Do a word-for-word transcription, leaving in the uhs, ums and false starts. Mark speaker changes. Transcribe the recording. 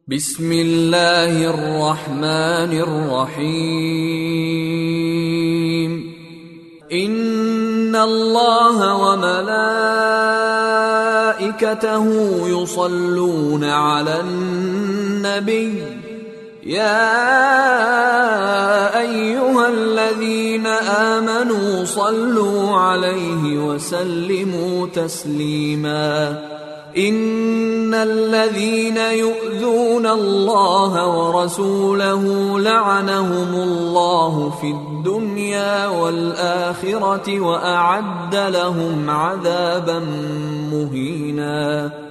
Speaker 1: बिस्मिल्लाहिर रहमानिर रहीम। इन्नल्लाहा व मलाइकतहु युसल्लूना अलन नबी या अय्युहल्लज़ीना आमनू सल्लू अलैहि व सल्लिमू तस्लीमा। इन्नल्लज़ीना युअ्ज़ूना अल्लाह व रसूलहु लअनहुमुल्लाहु फिद्दुन्या वल आखिरति व अअद्द लहुम अज़ाबन मुहीना।